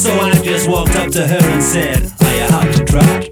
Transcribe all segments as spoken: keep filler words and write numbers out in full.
So I just walked up to her and said, are you hot to trot?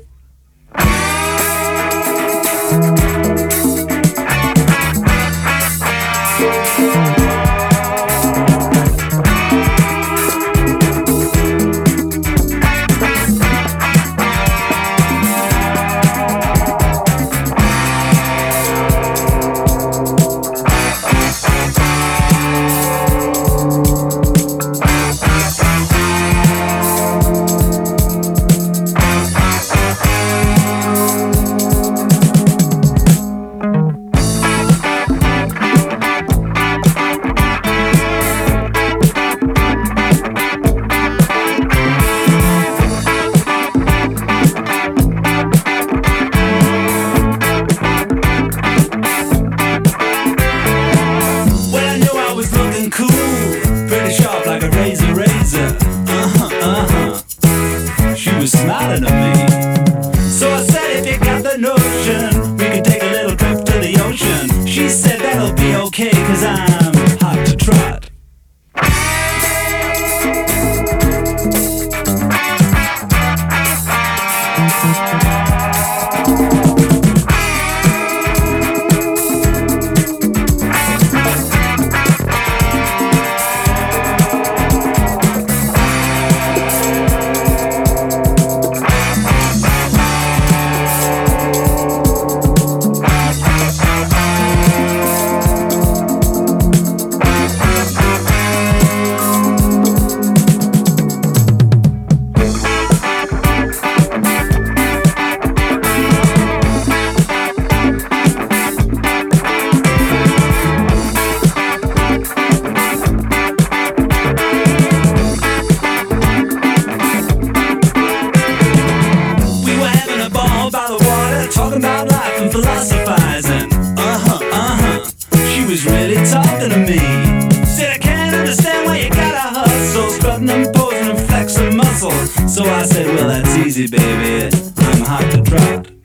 Pretty sharp like a razor, razor. Uh-huh, uh-huh. She was smiling at me. So I said, if you got the notion, we could take a little trip to the ocean. She said, that'll be okay, cause I'm hot to trot. Talking about life and philosophizing. Uh-huh, uh-huh. She was really talking to me. Said, I can't understand why you gotta hustle, strutting and posing and flexing muscle. So I said, well, that's easy, baby, I'm hot to trot.